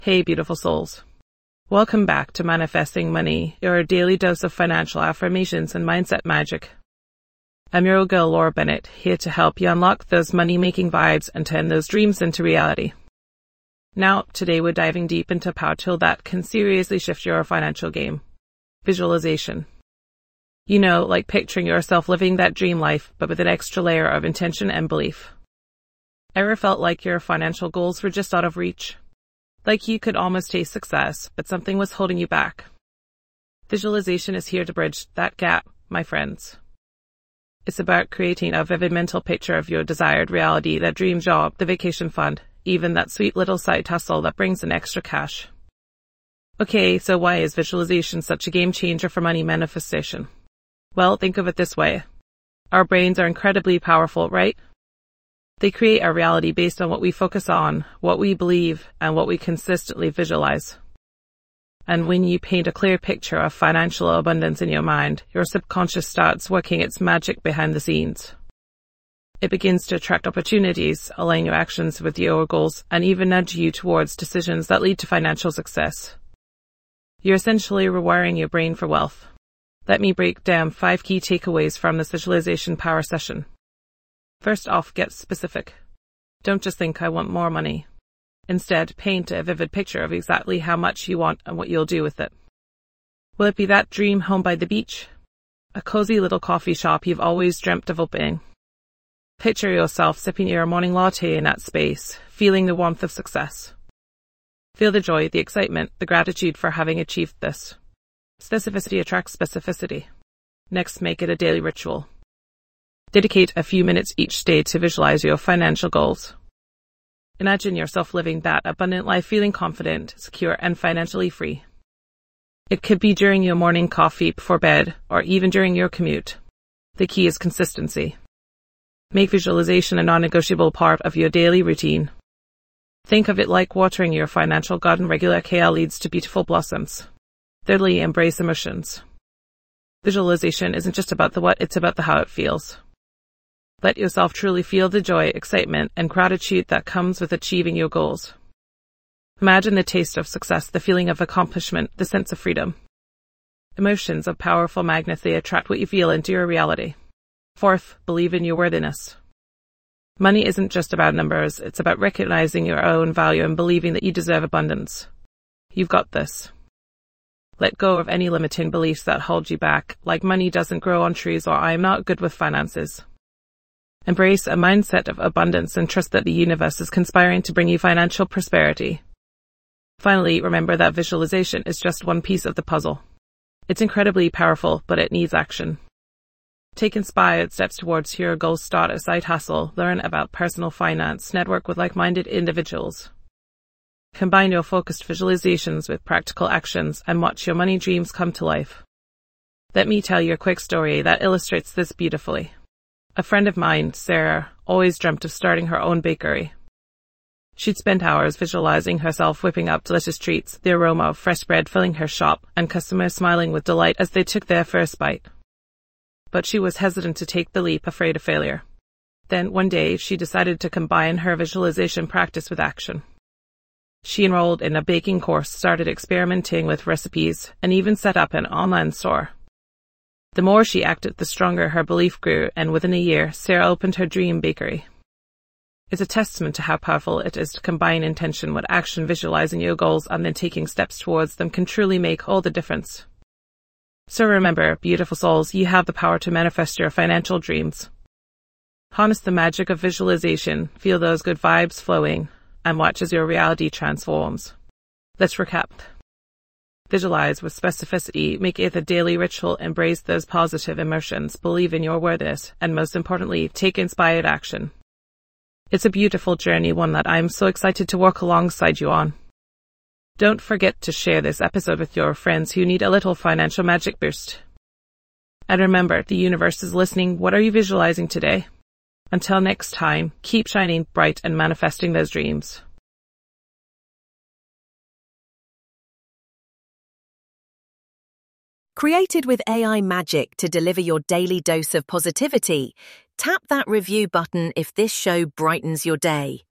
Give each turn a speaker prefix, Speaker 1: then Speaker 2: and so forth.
Speaker 1: Hey, beautiful souls. Welcome back to Manifesting Money, your daily dose of financial affirmations and mindset magic. I'm your old girl, Laura Bennett, here to help you unlock those money-making vibes and turn those dreams into reality. Now, today we're diving deep into a power tool that can seriously shift your financial game. Visualization. You know, like picturing yourself living that dream life, but with an extra layer of intention and belief. Ever felt like your financial goals were just out of reach? Like you could almost taste success, but something was holding you back? Visualization is here to bridge that gap, my friends. It's about creating a vivid mental picture of your desired reality, that dream job, the vacation fund, even that sweet little side hustle that brings in extra cash. Okay, so why is visualization such a game changer for money manifestation? Well, think of it this way. Our brains are incredibly powerful, right? They create our reality based on what we focus on, what we believe, and what we consistently visualize. And when you paint a clear picture of financial abundance in your mind, your subconscious starts working its magic behind the scenes. It begins to attract opportunities, align your actions with your goals, and even nudge you towards decisions that lead to financial success. You're essentially rewiring your brain for wealth. Let me break down 5 key takeaways from this visualization power session. First off, get specific. Don't just think I want more money. Instead, paint a vivid picture of exactly how much you want and what you'll do with it. Will it be that dream home by the beach? A cozy little coffee shop you've always dreamt of opening? Picture yourself sipping your morning latte in that space, feeling the warmth of success. Feel the joy, the excitement, the gratitude for having achieved this. Specificity attracts specificity. Next, make it a daily ritual. Dedicate a few minutes each day to visualize your financial goals. Imagine yourself living that abundant life, feeling confident, secure, and financially free. It could be during your morning coffee before bed, or even during your commute. The key is consistency. Make visualization a non-negotiable part of your daily routine. Think of it like watering your financial garden. Regular care leads to beautiful blossoms. Thirdly, embrace emotions. Visualization isn't just about the what, it's about the how it feels. Let yourself truly feel the joy, excitement, and gratitude that comes with achieving your goals. Imagine the taste of success, the feeling of accomplishment, the sense of freedom. Emotions are powerful magnets. They attract what you feel into your reality. Fourth, believe in your worthiness. Money isn't just about numbers, it's about recognizing your own value and believing that you deserve abundance. You've got this. Let go of any limiting beliefs that hold you back, like money doesn't grow on trees or I am not good with finances. Embrace a mindset of abundance and trust that the universe is conspiring to bring you financial prosperity. Finally, remember that visualization is just one piece of the puzzle. It's incredibly powerful, but it needs action. Take inspired steps towards your goals. Start a side hustle, learn about personal finance, network with like-minded individuals. Combine your focused visualizations with practical actions and watch your money dreams come to life. Let me tell you a quick story that illustrates this beautifully. A friend of mine, Sarah, always dreamt of starting her own bakery. She'd spend hours visualizing herself whipping up delicious treats, the aroma of fresh bread filling her shop, and customers smiling with delight as they took their first bite. But she was hesitant to take the leap, afraid of failure. Then, one day, she decided to combine her visualization practice with action. She enrolled in a baking course, started experimenting with recipes, and even set up an online store. The more she acted, the stronger her belief grew, and within a year, Sarah opened her dream bakery. It's a testament to how powerful it is to combine intention with action. Visualizing your goals and then taking steps towards them can truly make all the difference. So remember, beautiful souls, you have the power to manifest your financial dreams. Harness the magic of visualization, feel those good vibes flowing, and watch as your reality transforms. Let's recap. Visualize with specificity, make it a daily ritual, embrace those positive emotions, believe in your worthiness, and most importantly, take inspired action. It's a beautiful journey, one that I'm so excited to work alongside you on. Don't forget to share this episode with your friends who need a little financial magic boost. And remember, the universe is listening. What are you visualizing today? Until next time, keep shining bright and manifesting those dreams.
Speaker 2: Created with AI magic to deliver your daily dose of positivity, tap that review button if this show brightens your day.